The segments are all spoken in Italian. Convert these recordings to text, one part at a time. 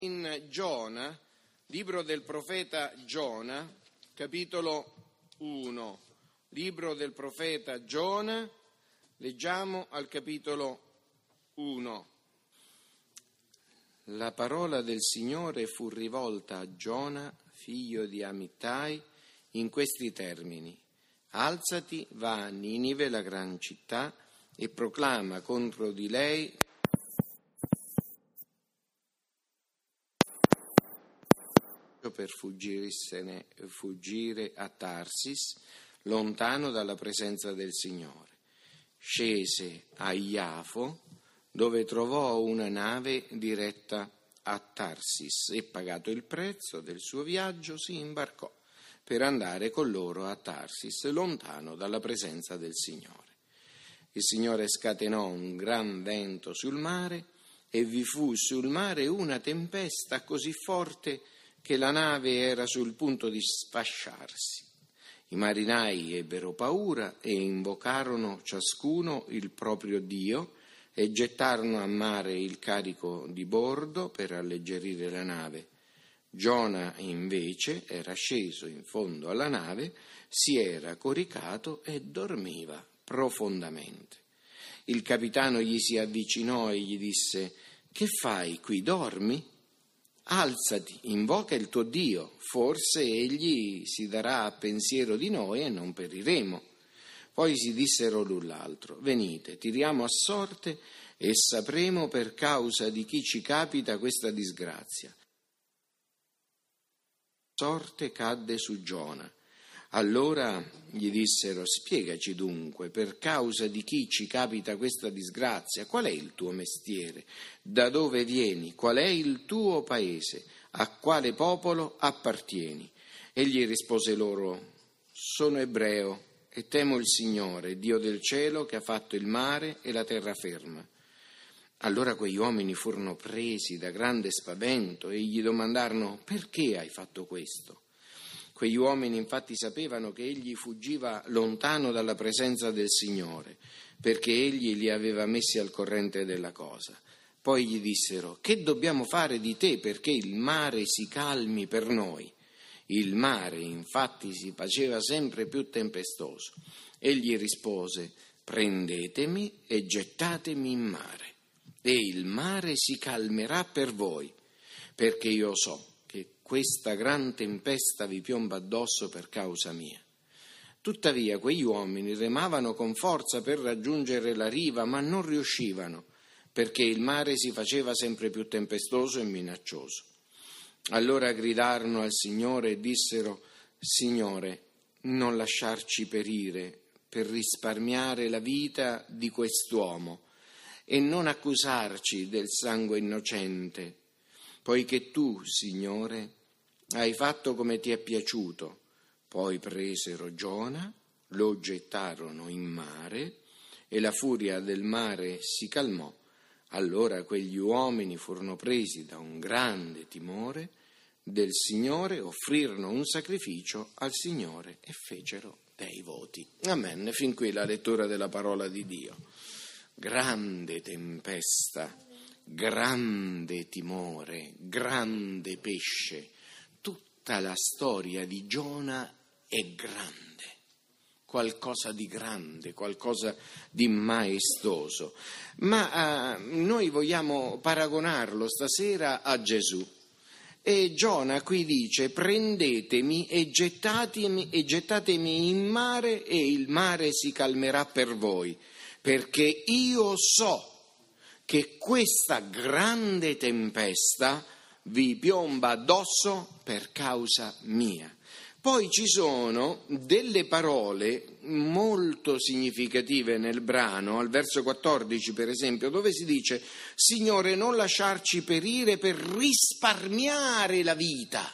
In Giona, libro del profeta Giona, capitolo 1. Libro del profeta Giona, leggiamo al capitolo 1. La parola del Signore fu rivolta a Giona, figlio di Amittai, in questi termini: Alzati, va a Ninive, la gran città, e proclama contro di lei per fuggire a Tarsis, lontano dalla presenza del Signore. Scese a Iafo, dove trovò una nave diretta a Tarsis e, pagato il prezzo del suo viaggio, si imbarcò per andare con loro a Tarsis, lontano dalla presenza del Signore. Il Signore scatenò un gran vento sul mare e vi fu sul mare una tempesta così forte che la nave era sul punto di sfasciarsi. I marinai ebbero paura e invocarono ciascuno il proprio Dio e gettarono a mare il carico di bordo per alleggerire la nave. Giona invece era sceso in fondo alla nave, si era coricato e dormiva profondamente. Il capitano gli si avvicinò e gli disse: «Che fai qui, dormi? Alzati, invoca il tuo Dio, forse egli si darà a pensiero di noi e non periremo». Poi si dissero l'un l'altro: «Venite, tiriamo a sorte e sapremo per causa di chi ci capita questa disgrazia». Sorte cadde su Giona. Allora gli dissero: «Spiegaci dunque, per causa di chi ci capita questa disgrazia, qual è il tuo mestiere? Da dove vieni? Qual è il tuo paese? A quale popolo appartieni?» Egli rispose loro: «Sono ebreo e temo il Signore, Dio del cielo, che ha fatto il mare e la terraferma». Allora quegli uomini furono presi da grande spavento e gli domandarono: «Perché hai fatto questo?» Quegli uomini infatti sapevano che egli fuggiva lontano dalla presenza del Signore, perché egli li aveva messi al corrente della cosa. Poi gli dissero: «Che dobbiamo fare di te perché il mare si calmi per noi?» Il mare infatti si faceva sempre più tempestoso. Egli rispose: «Prendetemi e gettatemi in mare, e il mare si calmerà per voi, perché io so che questa gran tempesta vi piomba addosso per causa mia». Tuttavia quegli uomini remavano con forza per raggiungere la riva, ma non riuscivano, perché il mare si faceva sempre più tempestoso e minaccioso. Allora gridarono al Signore e dissero: «Signore, non lasciarci perire per risparmiare la vita di quest'uomo e non accusarci del sangue innocente, poiché tu, Signore, hai fatto come ti è piaciuto». Poi presero Giona, lo gettarono in mare e la furia del mare si calmò. Allora quegli uomini furono presi da un grande timore del Signore, offrirono un sacrificio al Signore e fecero dei voti. Amen. Fin qui la lettura della parola di Dio. Grande tempesta, grande timore, grande pesce. Tutta la storia di Giona è grande. Qualcosa di grande, qualcosa di maestoso. Ma noi vogliamo paragonarlo stasera a Gesù. E Giona qui dice: «Prendetemi e gettatemi in mare e il mare si calmerà per voi, perché io so che questa grande tempesta vi piomba addosso per causa mia». Poi ci sono delle parole molto significative nel brano, al verso 14 per esempio, dove si dice: «Signore, non lasciarci perire per risparmiare la vita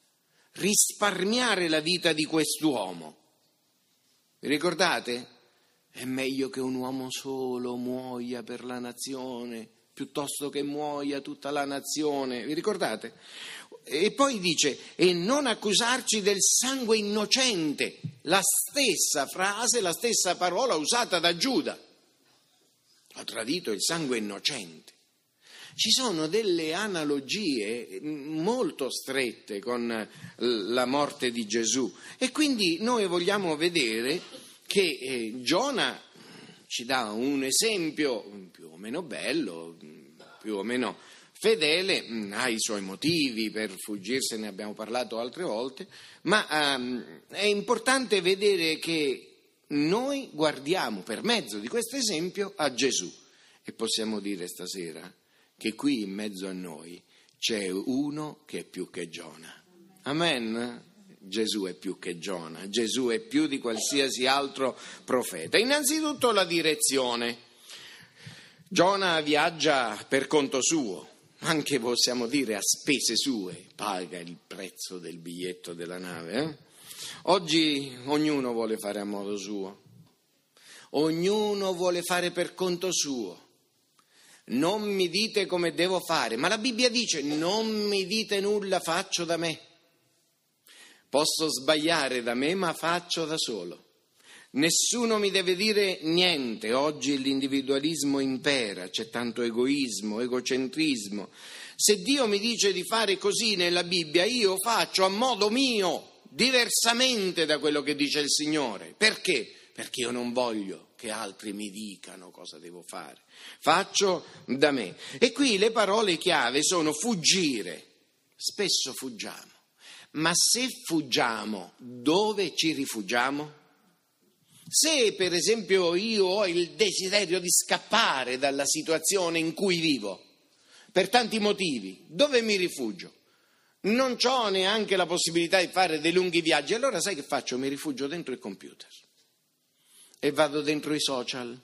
di quest'uomo». Vi ricordate? È meglio che un uomo solo muoia per la nazione piuttosto che muoia tutta la nazione. Vi ricordate? E poi dice: «E non accusarci del sangue innocente». La stessa frase, la stessa parola usata da Giuda. Ha tradito il sangue innocente. Ci sono delle analogie molto strette con la morte di Gesù e quindi noi vogliamo vedere che Giona ci dà un esempio più o meno bello, più o meno fedele, ha i suoi motivi per fuggirsene, abbiamo parlato altre volte, ma è importante vedere che noi guardiamo per mezzo di questo esempio a Gesù e possiamo dire stasera che qui in mezzo a noi c'è uno che è più che Giona. Amen? Gesù è più che Giona, Gesù è più di qualsiasi altro profeta. Innanzitutto la direzione. Giona viaggia per conto suo, anche possiamo dire a spese sue, paga il prezzo del biglietto della nave. Oggi ognuno vuole fare a modo suo, ognuno vuole fare per conto suo. Non mi dite come devo fare, ma la Bibbia dice non mi dite nulla, faccio da me. Posso sbagliare da me, ma faccio da solo. Nessuno mi deve dire niente. Oggi l'individualismo impera, c'è tanto egoismo, egocentrismo. Se Dio mi dice di fare così nella Bibbia, io faccio a modo mio, diversamente da quello che dice il Signore. Perché? Perché io non voglio che altri mi dicano cosa devo fare. Faccio da me. E qui le parole chiave sono fuggire. Spesso fuggiamo. Ma se fuggiamo, dove ci rifugiamo? Se per esempio io ho il desiderio di scappare dalla situazione in cui vivo, per tanti motivi, dove mi rifugio? Non ho neanche la possibilità di fare dei lunghi viaggi, allora sai che faccio? Mi rifugio dentro il computer e vado dentro i social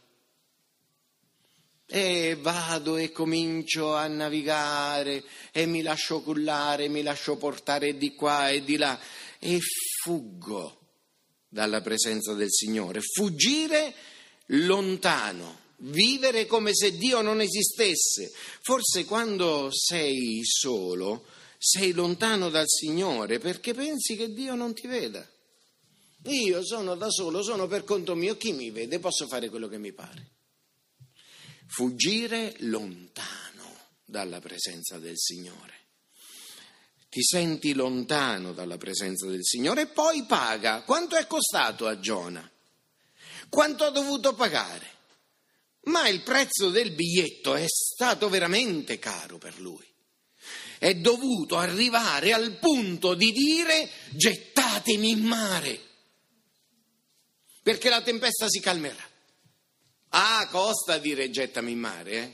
e vado e comincio a navigare e mi lascio cullare, mi lascio portare di qua e di là e fuggo dalla presenza del Signore. Fuggire lontano, vivere come se Dio non esistesse. Forse quando sei solo sei lontano dal Signore perché pensi che Dio non ti veda. Io sono da solo, sono per conto mio, chi mi vede? Posso fare quello che mi pare. Fuggire lontano dalla presenza del Signore. Ti senti lontano dalla presenza del Signore e poi paga. Quanto è costato a Giona? Quanto ha dovuto pagare? Ma il prezzo del biglietto è stato veramente caro per lui. È dovuto arrivare al punto di dire gettatemi in mare, perché la tempesta si calmerà. Ah, costa dire gettami in mare,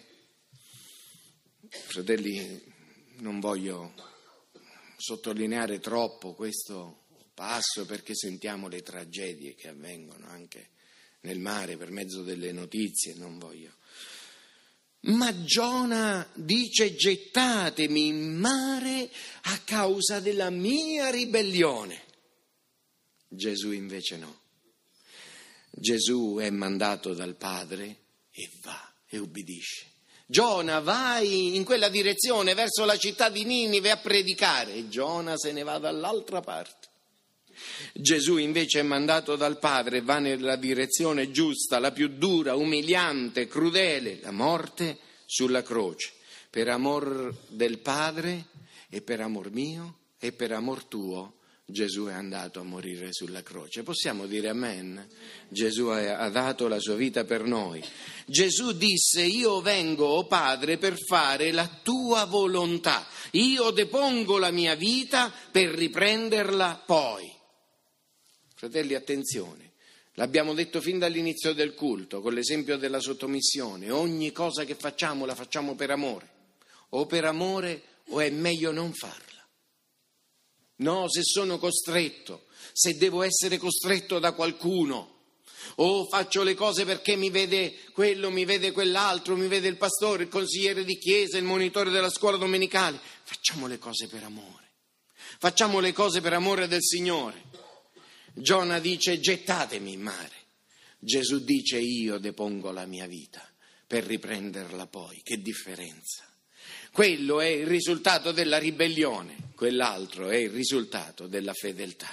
Fratelli, non voglio sottolineare troppo questo passo perché sentiamo le tragedie che avvengono anche nel mare per mezzo delle notizie, non voglio. Ma Giona dice gettatemi in mare a causa della mia ribellione. Gesù invece no. Gesù è mandato dal Padre e va e ubbidisce. Giona, vai in quella direzione verso la città di Ninive a predicare e Giona se ne va dall'altra parte. Gesù invece è mandato dal Padre e va nella direzione giusta, la più dura, umiliante, crudele, la morte sulla croce, per amor del Padre e per amor mio e per amor tuo. Gesù è andato a morire sulla croce. Possiamo dire amen? Gesù ha dato la sua vita per noi. Gesù disse: io vengo, o Padre, per fare la tua volontà. Io depongo la mia vita per riprenderla poi. Fratelli, attenzione. L'abbiamo detto fin dall'inizio del culto, con l'esempio della sottomissione. Ogni cosa che facciamo la facciamo per amore. O per amore o è meglio non farla. No, se sono costretto, se devo essere costretto da qualcuno, o faccio le cose perché mi vede quello, mi vede quell'altro, mi vede il pastore, il consigliere di chiesa, il monitore della scuola domenicale, facciamo le cose per amore, facciamo le cose per amore del Signore. Giona dice gettatemi in mare, Gesù dice io depongo la mia vita per riprenderla poi. Che differenza! Quello è il risultato della ribellione, quell'altro è il risultato della fedeltà.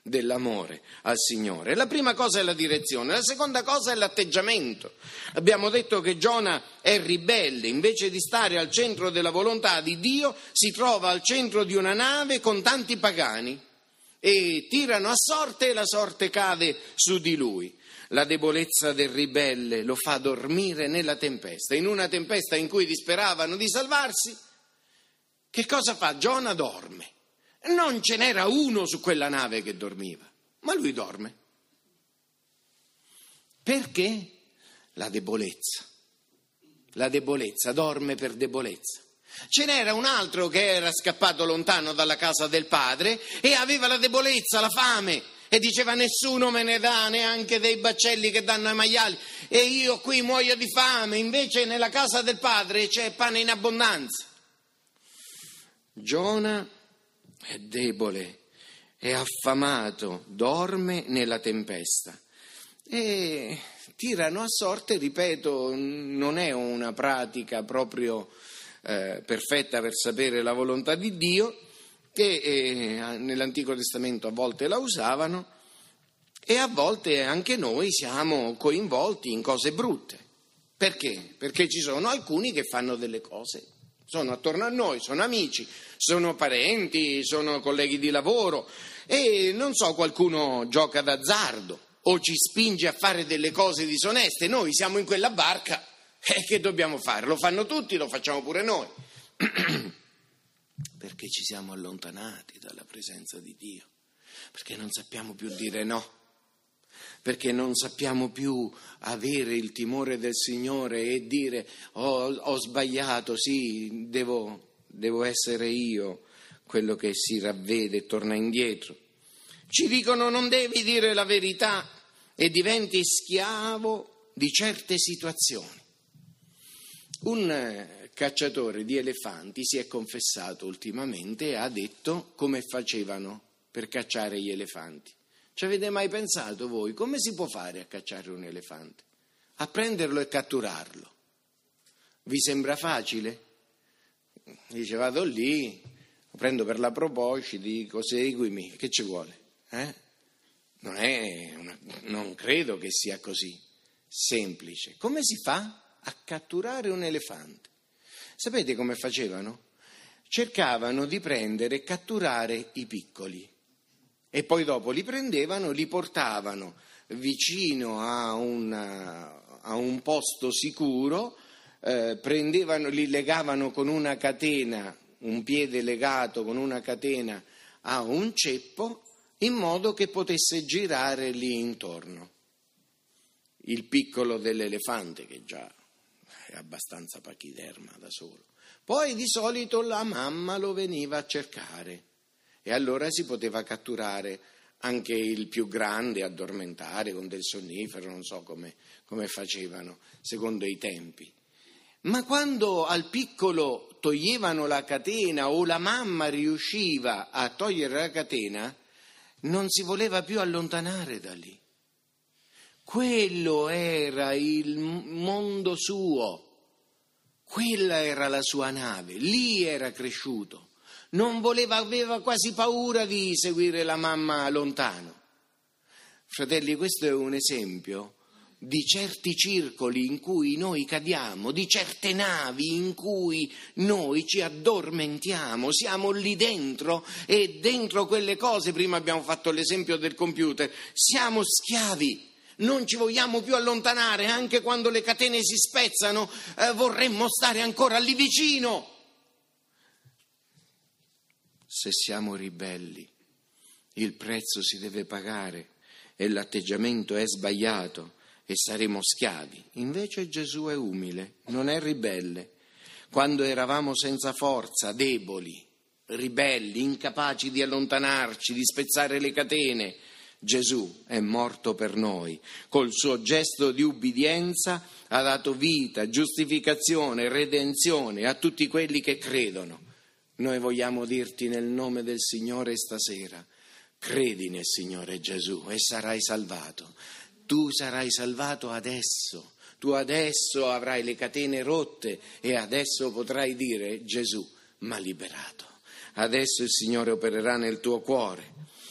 dell'amore al Signore. La prima cosa è la direzione, la seconda cosa è l'atteggiamento. Abbiamo detto che Giona è ribelle, invece di stare al centro della volontà di Dio, si trova al centro di una nave con tanti pagani e tirano a sorte e la sorte cade su di lui. La debolezza del ribelle lo fa dormire nella tempesta. In una tempesta in cui disperavano di salvarsi, che cosa fa? Giona dorme. Non ce n'era uno su quella nave che dormiva, ma lui dorme. Perché? La debolezza, dorme per debolezza. Ce n'era un altro che era scappato lontano dalla casa del padre e aveva la debolezza, la fame, e diceva: nessuno me ne dà, neanche dei baccelli che danno ai maiali, e io qui muoio di fame. Invece nella casa del padre c'è pane in abbondanza. Giona è debole, è affamato, dorme nella tempesta e tirano a sorte, ripeto, non è una pratica proprio perfetta per sapere la volontà di Dio, che nell'Antico Testamento a volte la usavano e a volte anche noi siamo coinvolti in cose brutte. Perché? Perché ci sono alcuni che fanno delle cose, sono attorno a noi, sono amici, sono parenti, sono colleghi di lavoro e non so, qualcuno gioca d'azzardo o ci spinge a fare delle cose disoneste. Noi siamo in quella barca e che dobbiamo fare? Lo fanno tutti, lo facciamo pure noi. Perché ci siamo allontanati dalla presenza di Dio, perché non sappiamo più dire no, perché non sappiamo più avere il timore del Signore e dire ho sbagliato, sì, devo essere io quello che si ravvede e torna indietro. Ci dicono: non devi dire la verità e diventi schiavo di certe situazioni. Un cacciatore di elefanti si è confessato ultimamente e ha detto come facevano per cacciare gli elefanti. Ci avete mai pensato voi come si può fare a cacciare un elefante? A prenderlo e catturarlo. Vi sembra facile? Dice: vado lì, lo prendo per la proboscide, dico seguimi, che ci vuole? Non credo che sia così semplice. Come si fa a catturare un elefante? Sapete come facevano? Cercavano di prendere e catturare i piccoli e poi dopo li prendevano, li portavano vicino a un posto sicuro, li legavano con una catena, un piede legato con una catena a un ceppo, in modo che potesse girare lì intorno. Il piccolo dell'elefante, che già è abbastanza pachiderma da solo. Poi di solito la mamma lo veniva a cercare e allora si poteva catturare anche il più grande, addormentare con del sonnifero, non so come facevano secondo i tempi. Ma quando al piccolo toglievano la catena o la mamma riusciva a togliere la catena, non si voleva più allontanare da lì. Quello era il mondo suo, quella era la sua nave, lì era cresciuto. Non voleva, aveva quasi paura di seguire la mamma lontano. Fratelli, questo è un esempio di certi circoli in cui noi cadiamo, di certe navi in cui noi ci addormentiamo, siamo lì dentro e dentro quelle cose, prima abbiamo fatto l'esempio del computer, siamo schiavi. Non ci vogliamo più allontanare, anche quando le catene si spezzano, vorremmo stare ancora lì vicino. Se siamo ribelli, il prezzo si deve pagare e l'atteggiamento è sbagliato e saremo schiavi. Invece Gesù è umile, non è ribelle. Quando eravamo senza forza, deboli, ribelli, incapaci di allontanarci, di spezzare le catene, Gesù è morto per noi. Col suo gesto di ubbidienza ha dato vita, giustificazione, redenzione a tutti quelli che credono. Noi vogliamo dirti nel nome del Signore stasera: credi nel Signore Gesù e sarai salvato. Tu sarai salvato adesso. Tu adesso avrai le catene rotte e adesso potrai dire: Gesù m'ha liberato. Adesso il Signore opererà nel tuo cuore.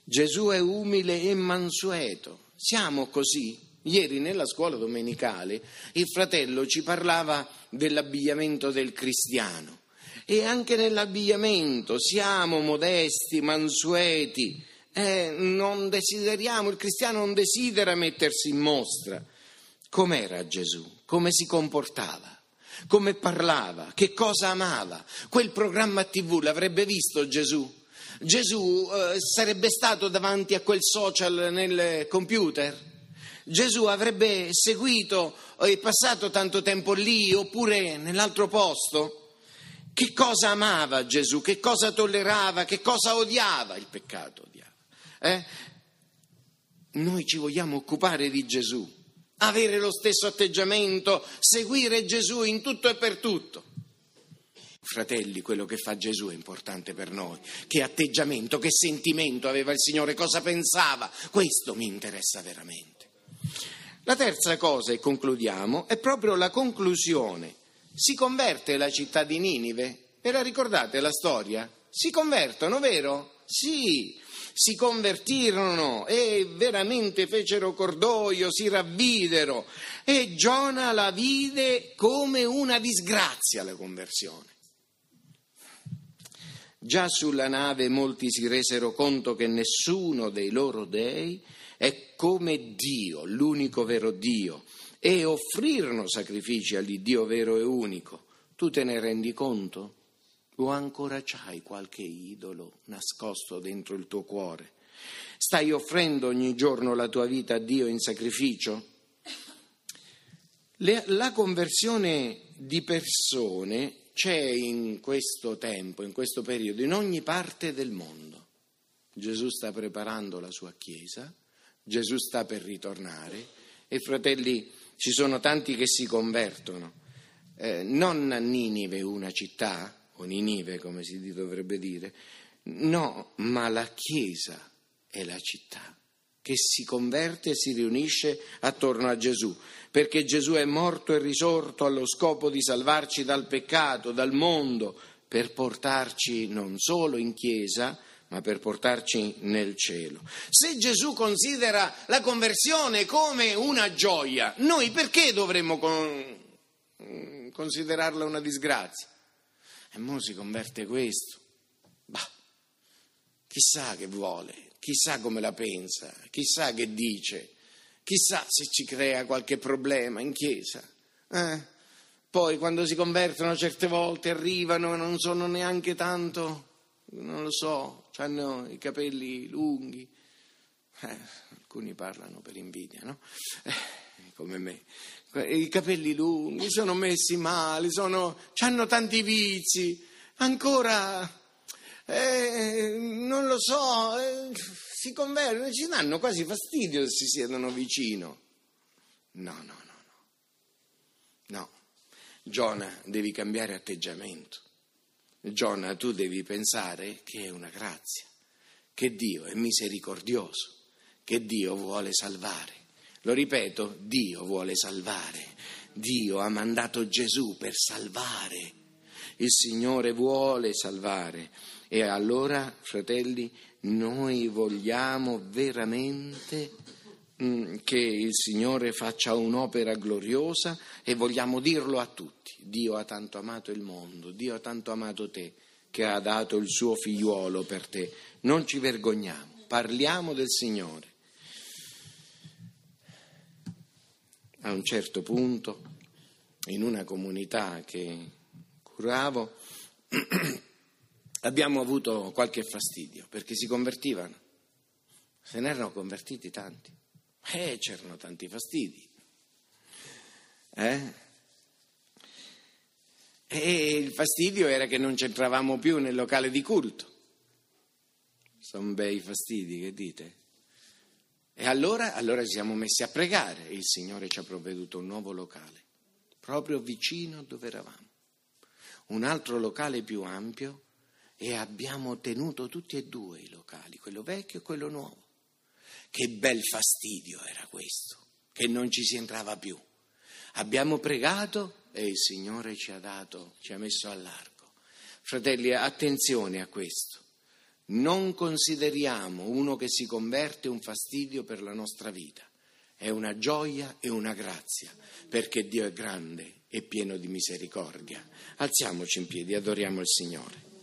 Gesù è umile e mansueto. Siamo così. Ieri nella scuola domenicale il fratello ci parlava dell'abbigliamento del cristiano. E anche nell'abbigliamento siamo modesti, mansueti. Non desideriamo, il cristiano non desidera mettersi in mostra. Com'era Gesù? Come si comportava? Come parlava? Che cosa amava? Quel programma TV l'avrebbe visto Gesù? Gesù sarebbe stato davanti a quel social nel computer? Gesù avrebbe seguito e passato tanto tempo lì oppure nell'altro posto? Che cosa amava Gesù? Che cosa tollerava? Che cosa odiava? Il peccato odiava. Noi ci vogliamo occupare di Gesù, avere lo stesso atteggiamento, seguire Gesù in tutto e per tutto. Fratelli, quello che fa Gesù è importante per noi. Che atteggiamento, che sentimento aveva il Signore, cosa pensava? Questo mi interessa veramente. La terza cosa, e concludiamo, è proprio la conclusione. Si converte la città di Ninive? Ve la ricordate la storia? Si convertono, vero? Sì, si convertirono e veramente fecero cordoglio, si ravvidero e Giona la vide come una disgrazia la conversione. Già sulla nave molti si resero conto che nessuno dei loro dei è come Dio, l'unico vero Dio, e offrirono sacrifici all'Iddio vero e unico. Tu te ne rendi conto? O ancora c'hai qualche idolo nascosto dentro il tuo cuore? Stai offrendo ogni giorno la tua vita a Dio in sacrificio? La conversione di persone c'è in questo tempo, in questo periodo, in ogni parte del mondo. Gesù sta preparando la sua Chiesa, Gesù sta per ritornare e fratelli, ci sono tanti che si convertono, non a Ninive, una città, o Ninive come si dovrebbe dire, no, ma la Chiesa è la città che si converte e si riunisce attorno a Gesù, perché Gesù è morto e risorto allo scopo di salvarci dal peccato, dal mondo, per portarci non solo in Chiesa, ma per portarci nel cielo. Se Gesù considera la conversione come una gioia, noi perché dovremmo considerarla una disgrazia? E mo si converte questo. Bah, chissà che vuole, chissà come la pensa, chissà che dice, chissà se ci crea qualche problema in chiesa. Poi quando si convertono certe volte arrivano e non sono neanche tanto, non lo so, hanno i capelli lunghi, alcuni parlano per invidia, no? Come me. I capelli lunghi, sono messi male, hanno tanti vizi, ancora, non lo so, si convertono, ci danno quasi fastidio se si siedono vicino. No. Giona, devi cambiare atteggiamento. Giona, tu devi pensare che è una grazia, che Dio è misericordioso, che Dio vuole salvare. Lo ripeto, Dio vuole salvare. Dio ha mandato Gesù per salvare. Il Signore vuole salvare. E allora, fratelli, noi vogliamo veramente che il Signore faccia un'opera gloriosa e vogliamo dirlo a tutti. Dio ha tanto amato il mondo, Dio ha tanto amato te, che ha dato il suo figliuolo per te. Non ci vergogniamo, parliamo del Signore. A un certo punto, in una comunità che curavo, abbiamo avuto qualche fastidio, perché si convertivano. Se ne erano convertiti tanti. C'erano tanti fastidi. E il fastidio era che non c'entravamo più nel locale di culto. Sono bei fastidi, che dite? E allora ci siamo messi a pregare e il Signore ci ha provveduto un nuovo locale, proprio vicino dove eravamo. Un altro locale più ampio e abbiamo tenuto tutti e due i locali, quello vecchio e quello nuovo. Che bel fastidio era questo, che non ci si entrava più. Abbiamo pregato e il Signore ci ha messo a largo. Fratelli, attenzione a questo. Non consideriamo uno che si converte un fastidio per la nostra vita. È una gioia e una grazia, perché Dio è grande e pieno di misericordia. Alziamoci in piedi, adoriamo il Signore.